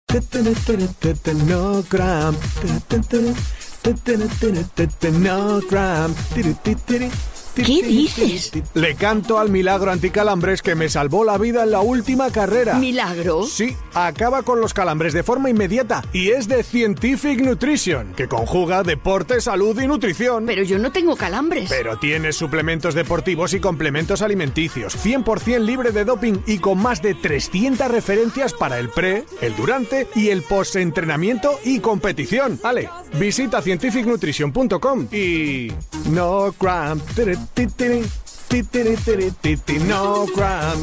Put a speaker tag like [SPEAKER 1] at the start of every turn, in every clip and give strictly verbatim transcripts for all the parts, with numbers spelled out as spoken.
[SPEAKER 1] No gram. No gram.
[SPEAKER 2] ¿Qué dices?
[SPEAKER 1] Le canto al milagro anticalambres que me salvó la vida en la última carrera.
[SPEAKER 2] ¿Milagro?
[SPEAKER 1] Sí, acaba con los calambres de forma inmediata y es de Scientific Nutrition, que conjuga deporte, salud y nutrición.
[SPEAKER 2] Pero yo no tengo calambres.
[SPEAKER 1] Pero tiene suplementos deportivos y complementos alimenticios, cien por ciento libre de doping y con más de trescientas referencias para el pre, el durante y el post-entrenamiento y competición. Ale, visita scientific nutrition punto com y... No gram... No gram.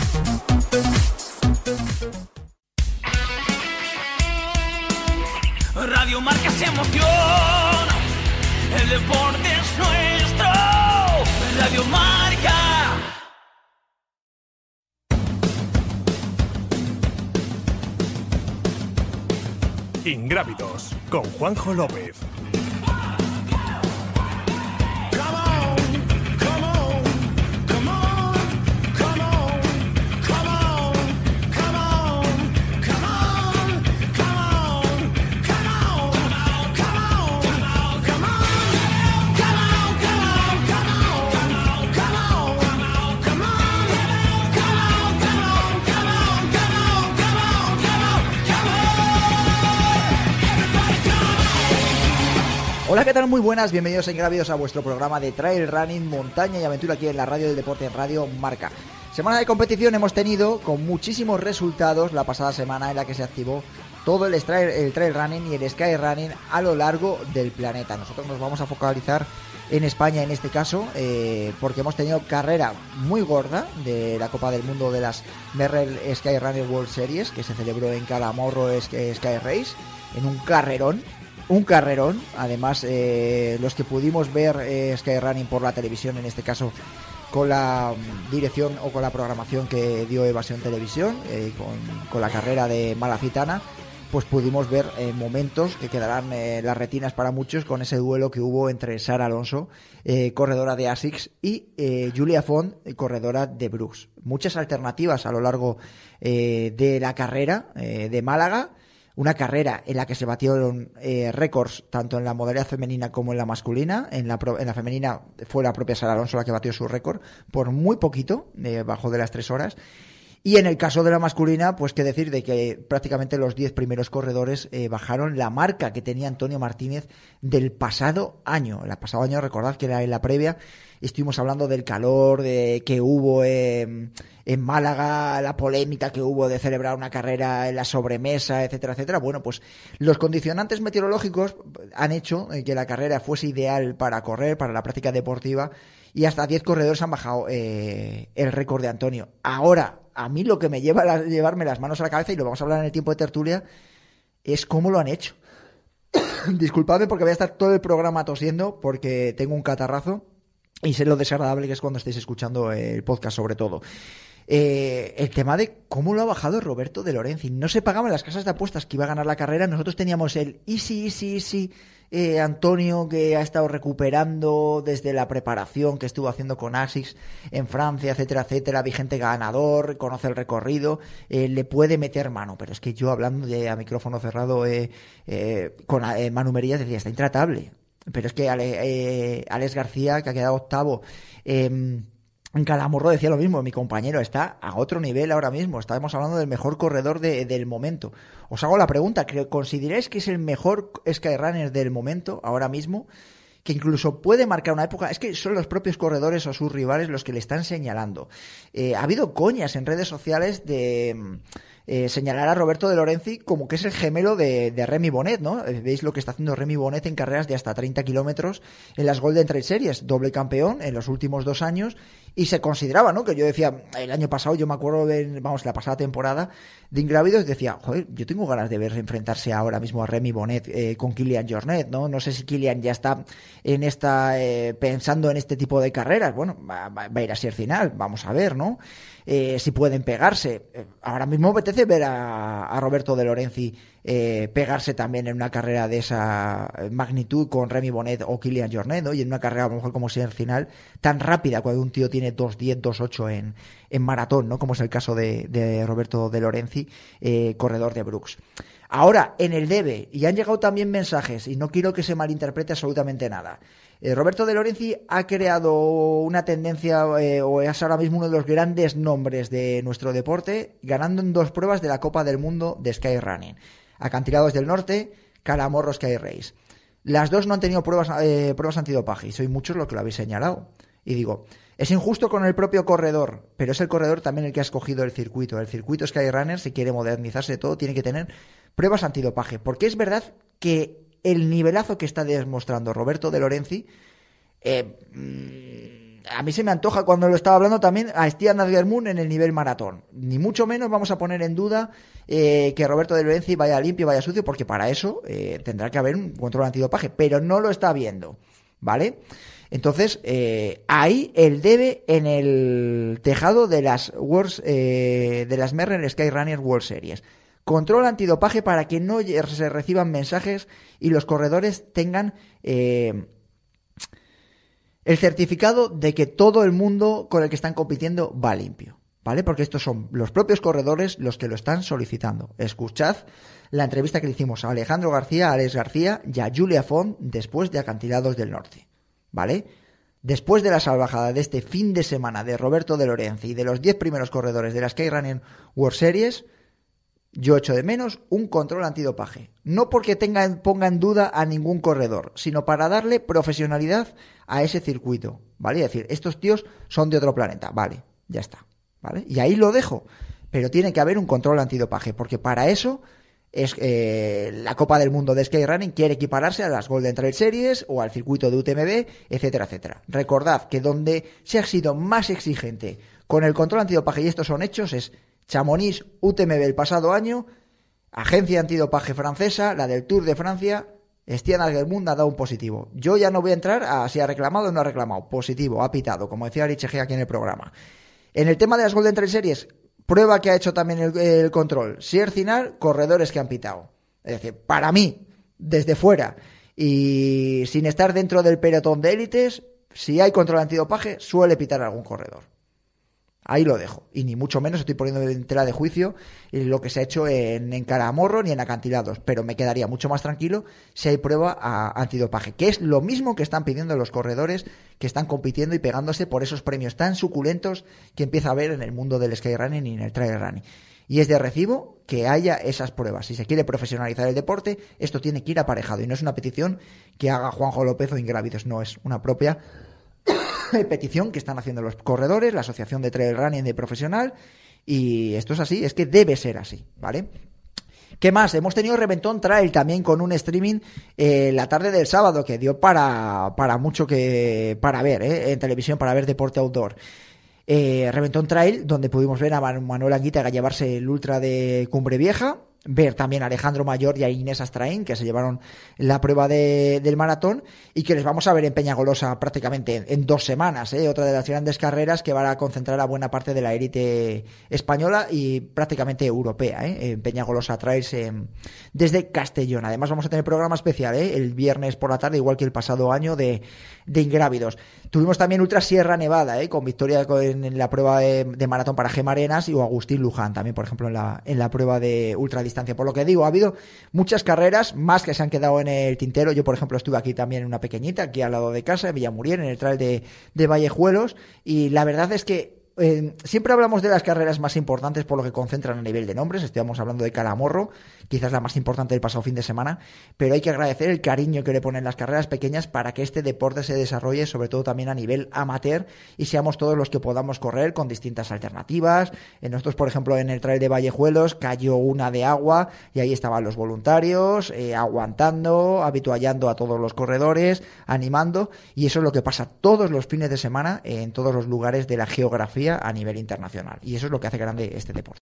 [SPEAKER 3] Radio Marca es emoción, el deporte es nuestro. Radio Marca.
[SPEAKER 1] Ingrávidos con Juanjo López.
[SPEAKER 4] Hola, ¿qué tal? Muy buenas, bienvenidos a Ingrávidos a vuestro programa de trail running, montaña y aventura aquí en la radio del deporte, en Radio Marca. Semana de competición hemos tenido con muchísimos resultados la pasada semana en la que se activó todo el trail, el trail running y el sky running a lo largo del planeta. Nosotros nos vamos a focalizar en España en este caso, eh, porque hemos tenido carrera muy gorda de la Copa del Mundo de las Merrell Sky Running World Series, que se celebró en Calamorro Sky Race, en un carrerón. Un carrerón, además eh, los que pudimos ver eh, Skyrunning por la televisión, en este caso con la um, dirección o con la programación que dio Evasión Televisión, eh, con, con la carrera de Malacitana, pues pudimos ver eh, momentos que quedarán en eh, las retinas para muchos con ese duelo que hubo entre Sara Alonso, eh, corredora de Asics, y eh, Julia Font, corredora de Brooks. Muchas alternativas a lo largo eh, de la carrera eh, de Málaga. Una carrera en la que se batieron eh, récords tanto en la modalidad femenina como en la masculina. En la, pro, en la femenina fue la propia Sara Alonso la que batió su récord por muy poquito, eh, bajo de las tres horas. Y en el caso de la masculina, pues qué decir de que prácticamente los diez primeros corredores eh, bajaron la marca que tenía Antonio Martínez del pasado año. El pasado año, recordad que era en la previa, estuvimos hablando del calor de, que hubo eh, en Málaga, la polémica que hubo de celebrar una carrera en la sobremesa, etcétera, etcétera. Bueno, pues los condicionantes meteorológicos han hecho eh, que la carrera fuese ideal para correr, para la práctica deportiva, y hasta diez corredores han bajado eh, el récord de Antonio. Ahora, a mí lo que me lleva a llevarme las manos a la cabeza, y lo vamos a hablar en el tiempo de tertulia, es cómo lo han hecho. Disculpadme porque voy a estar todo el programa tosiendo porque tengo un catarrazo y sé lo desagradable que es cuando estéis escuchando el podcast, sobre todo. Eh, el tema de cómo lo ha bajado Roberto De Lorenzi. No se pagaban las casas de apuestas que iba a ganar la carrera. Nosotros teníamos el easy, easy, easy eh, Antonio, que ha estado recuperando desde la preparación que estuvo haciendo con Asics en Francia, etcétera, etcétera, vigente ganador, conoce el recorrido, eh, le puede meter mano. Pero es que yo, hablando de a micrófono cerrado eh, eh, con eh, Manu Merías, decía, está intratable. Pero es que Ale, eh, Alex García, que ha quedado octavo eh, en Calamorro, decía lo mismo. Mi compañero está a otro nivel ahora mismo. Estamos hablando del mejor corredor de, del momento. Os hago la pregunta, ¿consideráis que es el mejor skyrunner del momento ahora mismo? Que incluso puede marcar una época. Es que son los propios corredores o sus rivales los que le están señalando. Eh, ha habido coñas en redes sociales de eh, señalar a Roberto De Lorenzi como que es el gemelo de, de Remy Bonnet, ¿no? Veis lo que está haciendo Remy Bonnet en carreras de hasta treinta kilómetros en las Golden Trail Series, doble campeón en los últimos dos años. Y se consideraba, ¿no? Que yo decía, el año pasado, yo me acuerdo de, vamos, la pasada temporada de Ingrávidos, decía, joder, yo tengo ganas de ver enfrentarse ahora mismo a Remy Bonnet eh, con Kilian Jornet, ¿no? No sé si Kilian ya está en esta, eh, pensando en este tipo de carreras. Bueno, va, va a ir así al final, vamos a ver, ¿no? Eh, si pueden pegarse. Eh, ahora mismo me apetece ver a, a Roberto De Lorenzi eh, pegarse también en una carrera de esa magnitud con Remy Bonnet o Kilian Jornet, ¿no? Y en una carrera a lo mejor como si al final tan rápida, cuando un tío tiene dos diez, dos ocho en, en maratón, ¿no? Como es el caso de, de Roberto De Lorenzi, eh, corredor de Brooks. Ahora, en el debe, y han llegado también mensajes, y no quiero que se malinterprete absolutamente nada. Eh, Roberto De Lorenzi ha creado una tendencia, eh, o es ahora mismo uno de los grandes nombres de nuestro deporte, ganando en dos pruebas de la Copa del Mundo de Skyrunning. Acantilados del Norte, Calamorro Sky Race. Las dos no han tenido pruebas, eh, pruebas antidopaje, y sois muchos los que lo habéis señalado. Y digo, es injusto con el propio corredor, pero es el corredor también el que ha escogido el circuito. El circuito Skyrunner, si quiere modernizarse de todo, tiene que tener pruebas antidopaje, porque es verdad que el nivelazo que está demostrando Roberto De Lorenzi, eh, a mí se me antoja, cuando lo estaba hablando también, a Stian Asgermund en el nivel maratón. Ni mucho menos vamos a poner en duda eh, que Roberto De Lorenzi vaya limpio, vaya sucio, porque para eso eh, tendrá que haber un control antidopaje, pero no lo está viendo, ¿vale? Entonces, eh, ahí el debe en el tejado de las World, eh, de las Merrell Skyrunner World Series. Control antidopaje para que no se reciban mensajes y los corredores tengan eh, el certificado de que todo el mundo con el que están compitiendo va limpio, ¿vale? Porque estos son los propios corredores los que lo están solicitando. Escuchad la entrevista que le hicimos a Alejandro García, a Alex García y a Julia Font después de Acantilados del Norte, ¿vale? Después de la salvajada de este fin de semana de Roberto De Lorenzi y de los diez primeros corredores de la Skyrunning World Series, yo echo de menos un control antidopaje. No porque tenga, ponga en duda a ningún corredor, sino para darle profesionalidad a ese circuito, ¿vale? Es decir, estos tíos son de otro planeta, vale, ya está, ¿vale? Y ahí lo dejo, pero tiene que haber un control antidopaje, porque para eso es eh, la Copa del Mundo de Skyrunning quiere equipararse a las Golden Trail Series o al circuito de U T M B, etcétera, etcétera. Recordad que donde se ha sido más exigente con el control antidopaje, y estos son hechos, es Chamonix, U T M B el pasado año, agencia antidopaje francesa, la del Tour de Francia, Stian Asgermund ha dado un positivo. Yo ya no voy a entrar a si ha reclamado o no ha reclamado. Positivo, ha pitado, como decía Ariche G aquí en el programa. En el tema de las Golden Trail Series, prueba que ha hecho también el, el control. Sier Cinar, corredores que han pitado. Es decir, para mí, desde fuera y sin estar dentro del pelotón de élites, si hay control antidopaje, suele pitar algún corredor. Ahí lo dejo. Y ni mucho menos estoy poniendo en tela de juicio lo que se ha hecho en, en Calamorro ni en acantilados. Pero me quedaría mucho más tranquilo si hay prueba a antidopaje, que es lo mismo que están pidiendo los corredores que están compitiendo y pegándose por esos premios tan suculentos que empieza a haber en el mundo del skyrunning y en el trail running. Y es de recibo que haya esas pruebas. Si se quiere profesionalizar el deporte, esto tiene que ir aparejado. Y no es una petición que haga Juanjo López o Ingrávidos, no, es una propia petición que están haciendo los corredores, la Asociación de Trail Running de Profesional, y esto es así, es que debe ser así, ¿vale? ¿Qué más? Hemos tenido Reventón Trail también con un streaming eh, la tarde del sábado que dio para, para mucho que para ver, ¿eh? En televisión, para ver deporte outdoor. Eh, Reventón Trail, donde pudimos ver a Manuel Anguita llevarse el ultra de Cumbre Vieja, ver también a Alejandro Mayor y a Inés Astraín, que se llevaron la prueba de, del maratón, y que les vamos a ver en Peñagolosa prácticamente en, en dos semanas, ¿eh? Otra de las grandes carreras que van a concentrar a buena parte de la élite española y prácticamente europea, ¿eh? En Peñagolosa Trails eh, desde Castellón. Además vamos a tener programa especial, ¿eh? El viernes por la tarde, igual que el pasado año, de, de Ingrávidos. Tuvimos también Ultra Sierra Nevada, ¿eh? Con victoria en, en la prueba de, de maratón para Gema Arenas y o Agustín Luján también, por ejemplo, en la, en la prueba de ultra distancia. Por lo que digo, ha habido muchas carreras más que se han quedado en el tintero. Yo, por ejemplo, estuve aquí también en una pequeñita, aquí al lado de casa, en Villamuriel, en el trail de, de Vallejuelos, y la verdad es que Eh, siempre hablamos de las carreras más importantes por lo que concentran a nivel de nombres. Estamos hablando de Calamorro, quizás la más importante del pasado fin de semana, pero hay que agradecer el cariño que le ponen las carreras pequeñas para que este deporte se desarrolle, sobre todo también a nivel amateur, y seamos todos los que podamos correr con distintas alternativas. En nosotros, por ejemplo, en el trail de Vallejuelos cayó una de agua y ahí estaban los voluntarios eh, aguantando, habituallando a todos los corredores, animando, y eso es lo que pasa todos los fines de semana en todos los lugares de la geografía a nivel internacional, y eso es lo que hace grande este deporte.